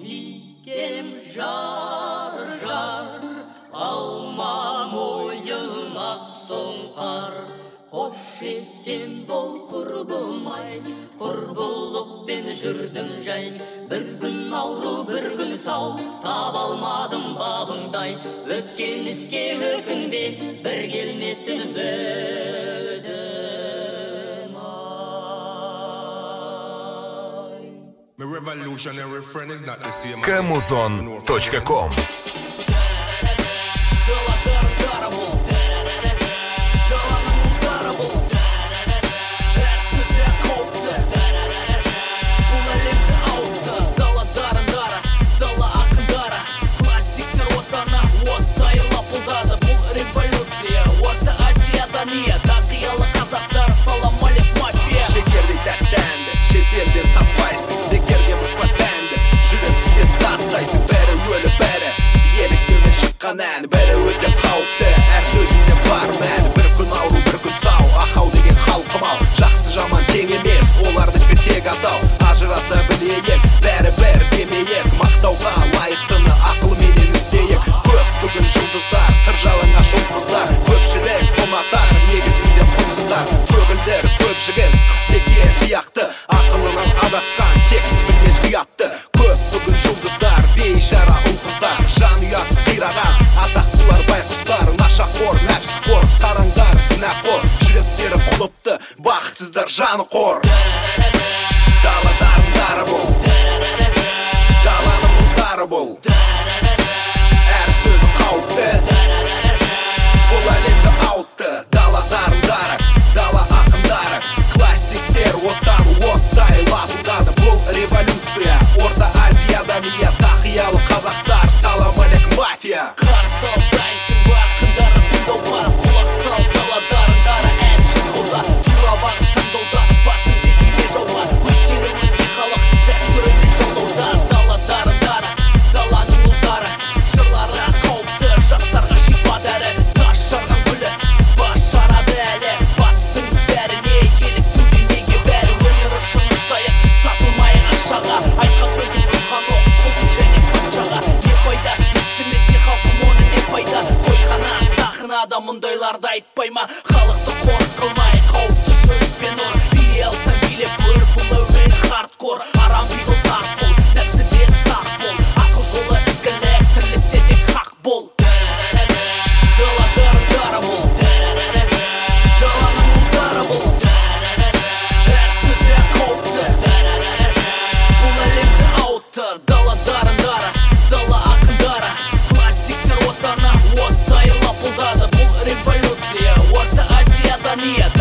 Икем жар, алма мойын ақ сұңқар. Қош есен бол құрбым-ай, құрбылықпен жүрдім жай. Бір күн ауру, бір күн сау, таба алмадым бабыңдай. Өткен іске өкінбе, бір келмесін білдім ай. My revolutionary friend is not the same. Kamuzon.com Бәрі өте қауіпті, әр сөзінде бар мәні. Бір күн ауру, бір күн сау, ақау деген халқым-ау. Жақсы жаман тең емес, олардікі тек атау. Ажырата білейік, бәрі-бәр демейік. Мақтауға лайықтыны ақылменен істейік. Көп бүгін жұлдыздар, қыржалыңа шоқ қыздар. Көпшілік ұнатар, негізінде құнсыздар. Көгілдір, көп жігіт, қыстеке сияқты. Ақылынан адасқан, тексіз білмес ұятты. Көп бүгін жұлдыздар, бейшара ұл-қыздар. Жанұясы қираған, атақтылар байқұстар. Нашақор, нәпсіқор, сараңдар, сінәқор. Жүректері құлыпты, бақытсыздар жаны қор. Даладарындары бол, даланың ұлдары бол. Әр сөзі қауіпті, бұл әлемді ауытты. Даладарындары, дала ақындары. Классиктер оттан оттай лапылдады. Бұл революция, Орта Азияда ниет. Тақиялы қазақтар, салам алейкум мафия. Қарсы ал дайынсың ба, ақындары тыңдауға. Құлақ сал даладарындары ән шырқауда. Тура бағыт таңдауда, басым дегенге жауға. Өйткені өзге халық дәстүрімен жолдауда. Даладарындары, даланың ұлдары. Жырлары қауіпті, жастарға шипа дәрі. Тас жарған гүлі, бас жарады әлі. Батыстың зәріне еліктуде неге бәрі. Өнер үшін ұстайық, сатылмайық ақшаға. Айтқан сөзім ұсқан оқ, құлын және патшаға. Не пайда, естімесе халқым оны не пайда. Тойхана, сахнада мұндайларды айтпай ма? Халықты қорық қылмай, қауіпті сөзбен ұр. Биле алсаң билеп көр, бұл әуен хардкор. Арам пиғыл тақ бол, нәпсіде сақ бол. Ақыл жолы ізгілік, тірлікте тек хақ бол. Даладарындары бол, даланың ұлдары бол. Әр сөзі қауіпті, бұл әлемді ауытты. Даладарындары, дала ақындары. Классиктер отаны оттай лапылдады. Бұл революция, Орта Азияда ниет.